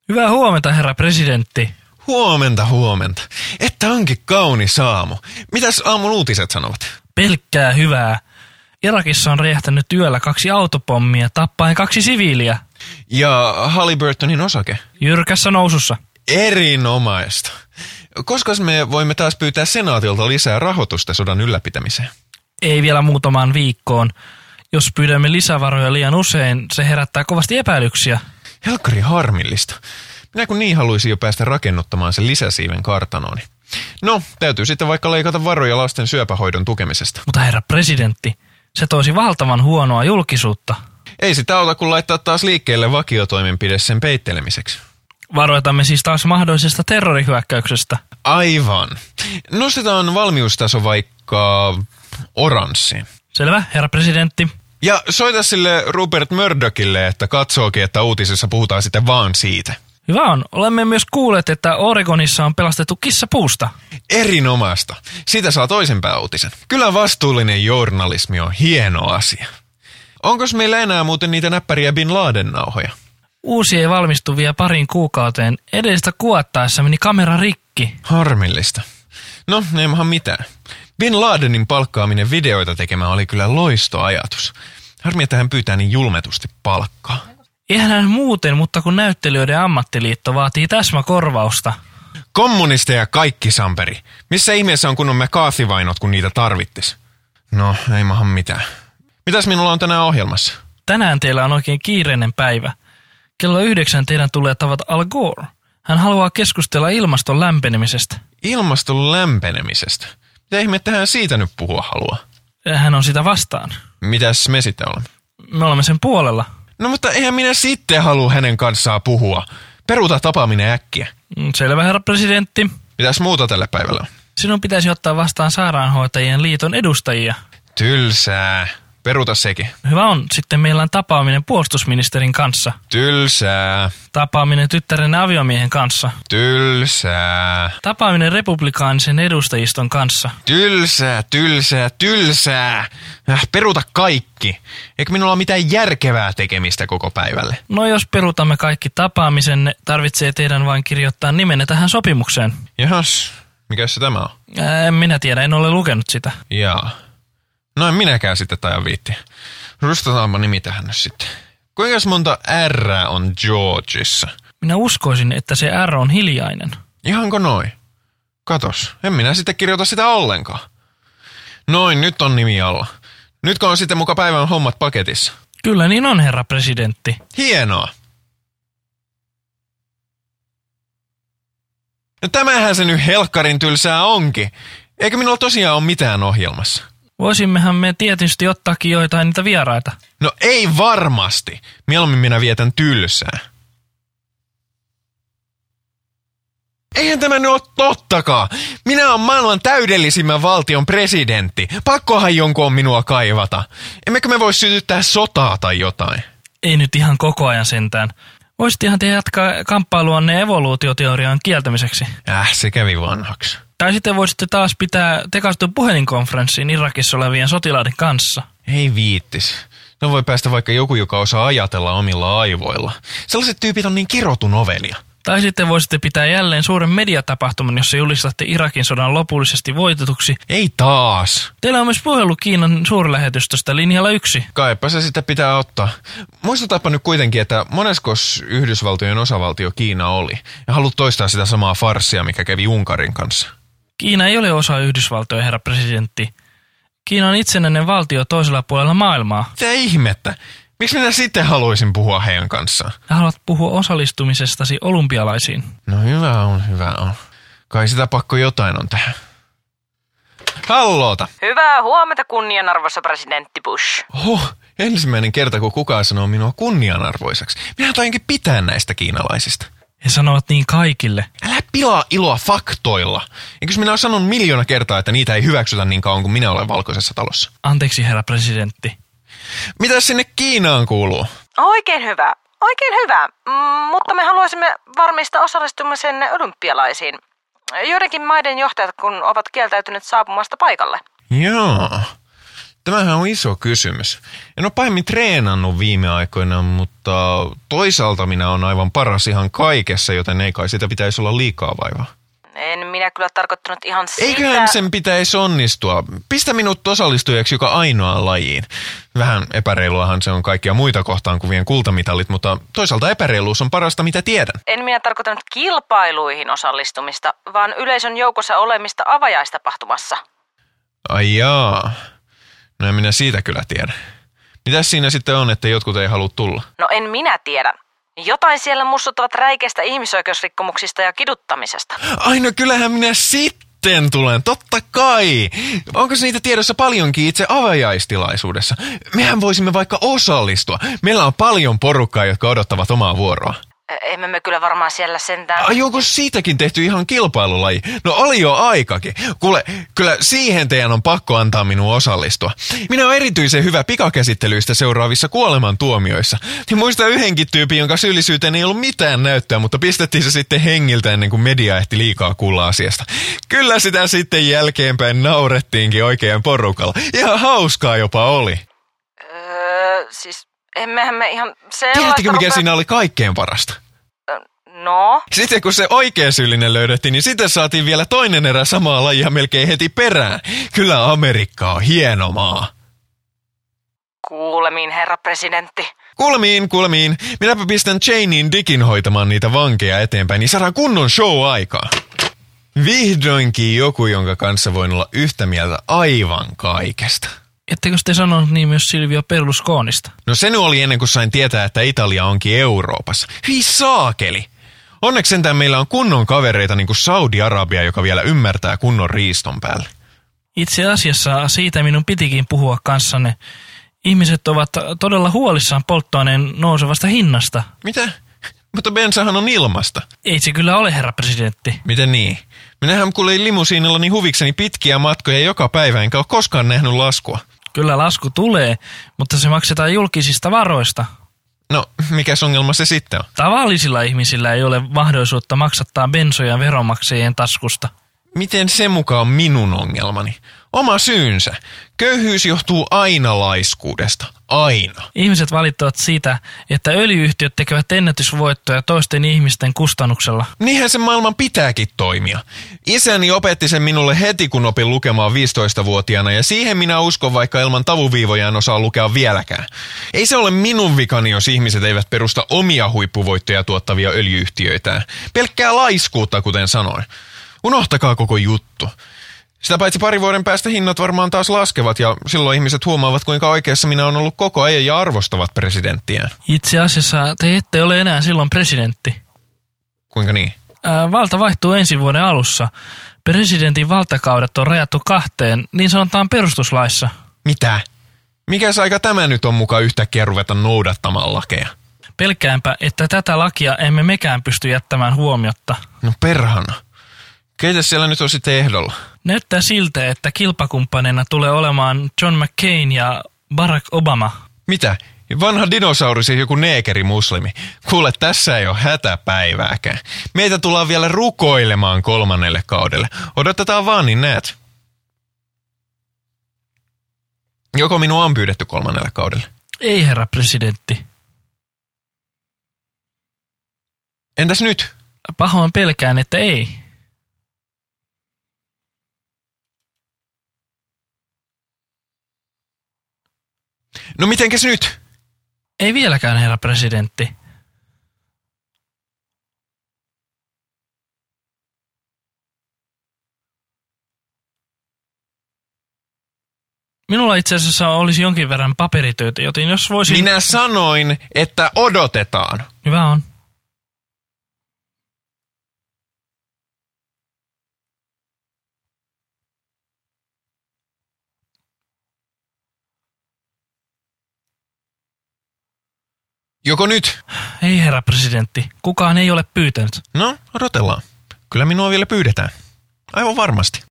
Hyvää huomenta, herra presidentti. Huomenta. Että onkin kaunis aamu. Mitäs aamun uutiset sanovat? Pelkkää hyvää. Irakissa on räjähtänyt yöllä 2 autopommia tappaen 2 siviiliä. Ja Halliburtonin osake? Jyrkässä nousussa. Erinomaista. Koska me voimme taas pyytää senaatilta lisää rahoitusta sodan ylläpitämiseen? Ei vielä muutamaan viikkoon. Jos pyydämme lisävaroja liian usein, se herättää kovasti epäilyksiä. Helkkari harmillista. Minä kun niin haluaisin jo päästä rakennuttamaan sen lisäsiiven kartanooni. No, täytyy sitten vaikka leikata varoja lasten syöpähoidon tukemisesta. Mutta herra presidentti, se toisi valtavan huonoa julkisuutta. Ei sitä auta kun laittaa taas liikkeelle vakiotoimenpide sen peittelemiseksi. Varoitamme siis taas mahdollisesta terrorihyökkäyksestä. Aivan. Nostetaan valmiustaso vaikka oranssiin. Selvä, herra presidentti. Ja soita sille Rupert Murdochille, että katsookin, että uutisissa puhutaan sitten vaan siitä. Hyvä on. Olemme myös kuulleet, että Oregonissa on pelastettu kissa puusta. Erinomaista. Siitä saa toisen pääuutisen. Kyllä vastuullinen journalismi on hieno asia. Onkos meillä enää muuten niitä näppäriä Bin Laden-nauhoja? Uusi ei valmistu vielä parin kuukauteen. Edellistä kuvattaessa meni kamera rikki. Harmillista. No, ei maha mitään. Bin Ladenin palkkaaminen videoita tekemään oli kyllä loistoajatus. Harmi, että hän pyytää niin julmetusti palkkaa. Eihän hän muuten, mutta kun näyttelijöiden ammattiliitto vaatii täsmäkorvausta. Kommunisteja kaikki, Samperi. Missä ihmeessä on kunnon McCarthy-vainot, kun niitä tarvittis? No, ei maha mitään. Mitäs minulla on tänään ohjelmassa? Tänään teillä on oikein kiireinen päivä. Kello 9 teidän tulee tavata Al Gore. Hän haluaa keskustella ilmaston lämpenemisestä. Ilmaston lämpenemisestä? Mitä ihmettä hän siitä nyt puhua haluaa? Hän on sitä vastaan. Mitäs me sitten olemme? Me olemme sen puolella. No mutta eihän minä sitten halua hänen kanssaan puhua. Peruuta tapaaminen äkkiä. Selvä, herra presidentti. Mitäs muuta tälle päivälle on? Sinun pitäisi ottaa vastaan sairaanhoitajien liiton edustajia. Tylsää. Peruuta sekin. Hyvä on. Sitten meillä on tapaaminen puolustusministerin kanssa. Tylsää. Tapaaminen tyttären aviomiehen kanssa. Tylsää. Tapaaminen republikaanisen edustajiston kanssa. Tylsää. Peruuta kaikki. Eikö minulla ole mitään järkevää tekemistä koko päivälle? No jos peruutamme kaikki tapaamisenne, tarvitsee teidän vain kirjoittaa nimenne tähän sopimukseen. Jahas, mikäs se tämä on? En minä tiedä, en ole lukenut sitä. Jaa. No en minäkään sitten tajan viittiä. Rustataanpa nimi tähän nyt sitten. Kuinka monta R on Georgeissa? Minä uskoisin, että se R on hiljainen. Ihanko noin? Katos, en minä sitten kirjoita sitä ollenkaan. Noin, nyt on nimi alla. Nytkö on sitten muka päivän hommat paketissa? Kyllä niin on, herra presidentti. Hienoa. No tämähän se nyt helkkarin tylsää onkin. Eikö minulla tosiaan ole mitään ohjelmassa? Voisimmehan me tietysti ottaakin joitain niitä vieraita. No ei varmasti. Mieluummin minä vietän tylsää. Eihän tämä nyt ole tottakaan. Minä olen maailman täydellisimmän valtion presidentti. Pakkohan jonkun on minua kaivata. Emmekö me voi sytyttää sotaa tai jotain? Ei nyt ihan koko ajan sentään. Voisittehan te jatkaa kamppailuanne evoluutioteorian kieltämiseksi. Se kävi vanhaksi. Tai sitten voisitte taas pitää tekastun puhelinkonferenssin Irakissa olevien sotilaiden kanssa. Ei viittis. No voi päästä vaikka joku, joka osaa ajatella omilla aivoilla. Sellaiset tyypit on niin kirotun ovelia. Tai sitten voisitte pitää jälleen suuren mediatapahtuman, jossa julistatte Irakin sodan lopullisesti voitetuksi. Ei taas. Teillä on myös puhelu Kiinan suurlähetystöstä linjalla 1. Kaipa se sitten pitää ottaa. Muistutaanpa nyt kuitenkin, että moneskos Yhdysvaltojen osavaltio Kiina oli. Ja haluat toistaa sitä samaa farssia, mikä kävi Unkarin kanssa. Kiina ei ole osa Yhdysvaltoja, herra presidentti. Kiina on itsenäinen valtio toisella puolella maailmaa. Mitä ihmettä? Miksi minä sitten haluaisin puhua heidän kanssaan? Haluat puhua osallistumisestasi olympialaisiin. No hyvä on. Kai sitä pakko jotain on tähän. Halloota! Hyvää huomenta, kunnianarvoisa presidentti Bush. Ensimmäinen kerta, kun kukaan sanoo minua kunnianarvoiseksi. Minä tainkin pitää näistä kiinalaisista. He sanovat niin kaikille. Älä pilaa iloa faktoilla. Eikös minä ole sanonut 1,000,000 kertaa, että niitä ei hyväksytä niin kauan kuin minä olen valkoisessa talossa? Anteeksi, herra presidentti. Mitäs sinne Kiinaan kuuluu? Oikein hyvä. Mutta me haluaisimme varmistaa osallistumisenne olympialaisiin. Joidenkin maiden johtajat kun ovat kieltäytyneet saapumasta paikalle. Joo. Tämähän on iso kysymys. En ole pahemmin treenannut viime aikoina, mutta toisaalta minä olen aivan paras ihan kaikessa, joten ei kai sitä pitäisi olla liikaa vaivaa. En minä kyllä tarkoittanut ihan sitä. Eiköhän sen pitäisi onnistua. Pistä minut osallistujaksi joka ainoaan lajiin. Vähän epäreiluahan se on kaikkia muita kohtaan kuin vien kultamitalit, mutta toisaalta epäreiluus on parasta, mitä tiedän. En minä tarkoittanut kilpailuihin osallistumista, vaan yleisön joukossa olemista avajaistapahtumassa. Ai jaa. No en minä siitä kyllä tiedä. Mitäs siinä sitten on, että jotkut ei halua tulla? No en minä tiedä. Jotain siellä mussuttavat räikeistä ihmisoikeusrikkomuksista ja kiduttamisesta. Ai no kyllähän minä sitten tulen, totta kai. Onko niitä tiedossa paljonkin itse avajaistilaisuudessa? Mehän voisimme vaikka osallistua. Meillä on paljon porukkaa, jotka odottavat omaa vuoroa. Emme me kyllä varmaan siellä sentään. Ai onko siitäkin tehty ihan kilpailulaji? No oli jo aikakin. Kuule, kyllä siihen teidän on pakko antaa minun osallistua. Minä olen erityisen hyvä pikakäsittelyistä seuraavissa kuolemantuomioissa. Niin muistan yhdenkin tyypin, jonka syyllisyyteen ei ollut mitään näyttöä, mutta pistettiin se sitten hengiltä ennen kuin media ehti liikaa kuulla asiasta. Kyllä sitä sitten jälkeenpäin naurettiinkin oikein porukalla. Ihan hauskaa jopa oli. Siis emmehän me ihan sellaista... Tiedättekö mikä siinä oli kaikkein parasta? No? Sitten kun se oikea syyllinen löydettiin, niin sitten saatiin vielä toinen erä samaa lajia melkein heti perään. Kyllä Amerikka on hieno maa. Kuulemiin, herra presidentti. Kuulemiin. Minäpä pistän Janein Dickin hoitamaan niitä vankeja eteenpäin, niin saadaan kunnon show-aikaa. Vihdoinkin joku, jonka kanssa voin olla yhtä mieltä aivan kaikesta. Ettekö te sanonut niin myös Silvio Berlusconista? No se nyt oli ennen kuin sain tietää, että Italia onkin Euroopassa. Hyi saakeli! Onneksi sentään meillä on kunnon kavereita niin kuin Saudi-Arabia, joka vielä ymmärtää kunnon riiston päälle. Itse asiassa siitä minun pitikin puhua kanssanne. Ihmiset ovat todella huolissaan polttoaineen nousevasta hinnasta. Mitä? Mutta bensahan on ilmasta. Ei se kyllä ole, herra presidentti. Miten niin? Minähän kulin limusiinillani huvikseni pitkiä matkoja joka päivä, enkä ole koskaan nähnyt laskua. Kyllä lasku tulee, mutta se maksetaan julkisista varoista. No, mikäs ongelma se sitten on? Tavallisilla ihmisillä ei ole mahdollisuutta maksattaa bensoja veronmaksajien taskusta. Miten se mukaan on minun ongelmani? Oma syynsä. Köyhyys johtuu aina laiskuudesta. Aina. Ihmiset valittavat siitä, että öljy-yhtiöt tekevät ennätysvoittoja toisten ihmisten kustannuksella. Niinhän se maailman pitääkin toimia. Isäni opetti sen minulle heti, kun opin lukemaan 15-vuotiaana, ja siihen minä uskon, vaikka ilman tavuviivoja en osaa lukea vieläkään. Ei se ole minun vikani, jos ihmiset eivät perusta omia huippuvoittoja tuottavia öljy-yhtiöitään. Pelkkää laiskuutta, kuten sanoin. Unohtakaa koko juttu. Sitä paitsi pari vuoden päästä hinnat varmaan taas laskevat ja silloin ihmiset huomaavat, kuinka oikeassa minä olen ollut koko ajan ja arvostavat presidenttiään. Itse asiassa te ette ole enää silloin presidentti. Kuinka niin? Valta vaihtuu ensi vuoden alussa. Presidentin valtakaudet on rajattu 2, niin sanotaan perustuslaissa. Mitä? Mikäs aika tämä nyt on mukaan yhtäkkiä ruveta noudattamaan lakeja? Pelkäänpä, että tätä lakia emme mekään pysty jättämään huomiotta. No perhana. Keitä siellä nyt on sitten ehdolla? Näyttää siltä, että kilpakumppaneina tulee olemaan John McCain ja Barack Obama. Mitä? Vanha dinosaurus ja joku neekerimuslimi. Kuule, tässä ei ole hätäpäivääkään. Meitä tullaan vielä rukoilemaan 3. kaudelle. Odotetaan vaan, niin näet. Joko minua on pyydetty 3. kaudelle? Ei, herra presidentti. Entäs nyt? Pahoin pelkään, että ei. No mitenkäs nyt? Ei vieläkään, herra presidentti. Minulla itse asiassa olisi jonkin verran paperitöitä, joten jos voisin... Minä sanoin, että odotetaan. Hyvä on. Joko nyt? Ei, herra presidentti. Kukaan ei ole pyytänyt. No, odotellaan. Kyllä minua vielä pyydetään. Aivan varmasti.